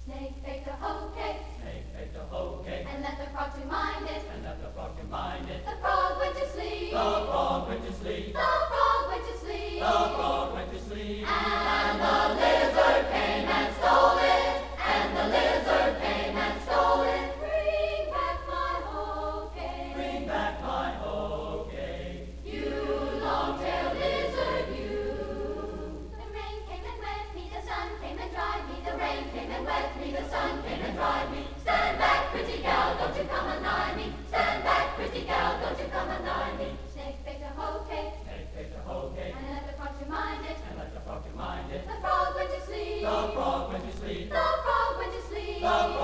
Snake baked a hoe cake. Snake baked a hoe cake. And left the frog to mind it. And left the frog to mind it. The frog went to sleep. The frog went to sleep. The frog went to sleep. The frog went to sleep. And the lizard came and stole it. And the lizard came and stole it. Bring back my hoe cake. Bring back my hoe cake. You long-tailed lizard, you. The rain came and wet me. The sun came and dried me. The rain came and wet me. The sun came and dried me. Stand back, pretty gal, don't you come anigh me. Stand back, pretty gal, don't you come anigh me. Snake baked a hoe cake. Snake baked a hoe cake. And left the frog to mind it. And left the frog to mind it. The frog went to sleep. The frog went to sleep. The frog went to sleep. The